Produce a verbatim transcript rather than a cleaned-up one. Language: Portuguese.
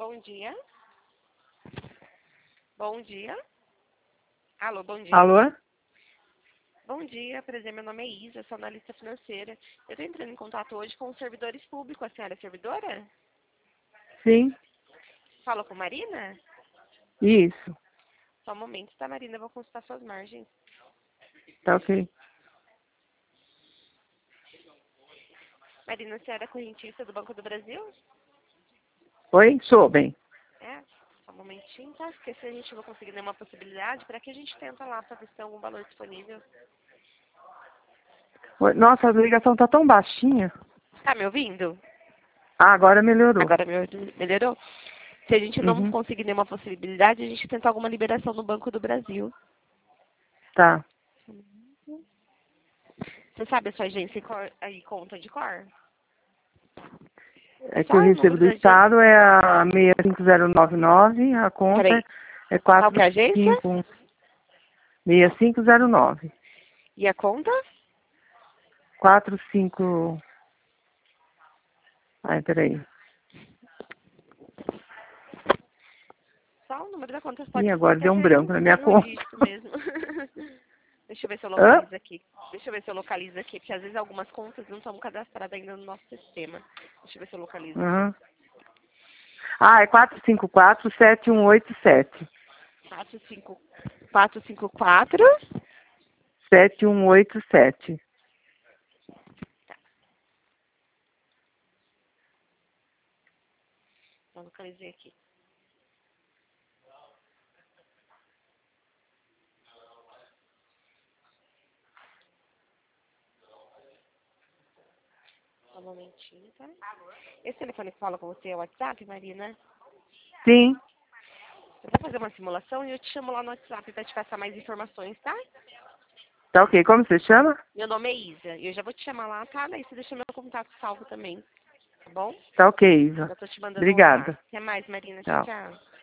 bom dia. Bom dia. Alô, bom dia. Alô? Bom dia, prazer, meu nome é Isa, sou analista financeira. Eu estou entrando em contato hoje com os servidores públicos. A senhora é servidora? Sim, Fala com Marina? isso. Só um momento, tá, Marina? Eu vou consultar suas margens. Tá ok. Marina, a senhora é correntista do Banco do Brasil? Oi? Sou, bem. É, só um momentinho, tá? Porque se a gente não conseguir nenhuma possibilidade, para que a gente tenta lá para ver se tem algum valor disponível. Oi, nossa, a ligação tá tão baixinha. Tá me ouvindo? Ah, agora melhorou. Agora me- melhorou? Se a gente não Uhum. conseguir nenhuma possibilidade, a gente tenta alguma liberação no Banco do Brasil. Tá. Você sabe a sua agência e cor- aí, conta de cor? É que Só o o recibo número do da agência. Estado é a seis cinco zero nove nove, a conta Peraí, é qual que é a agência? seis cinco zero nove. E a conta? quatro cinco... Ai, peraí. Só o número da conta Ih, pode ser agora até deu um branco na minha sem, sem conta. registro mesmo. Deixa eu ver se eu Hã? localizo aqui. Deixa eu ver se eu localizo aqui, porque às vezes algumas contas não estão cadastradas ainda no nosso sistema. Deixa eu ver se eu localizo aqui. Uhum. Ah, é quatro cinco quatro, sete um oito sete. quatro cinco quatro. cinco quatro. sete um oito sete. Eu localizei aqui. Só um momentinho, tá? Esse telefone que fala com você é o WhatsApp, Marina? Sim. Eu vou fazer uma simulação e eu te chamo lá no WhatsApp para te passar mais informações, tá? Tá ok. Como você chama? Meu nome é Isa. E eu já vou te chamar lá, tá? Daí você deixa meu contato salvo também, tá bom? Tá ok, Isa. Eu tô te mandando lá. Obrigada. Até mais, Marina. Tchau, Tchau. tchau.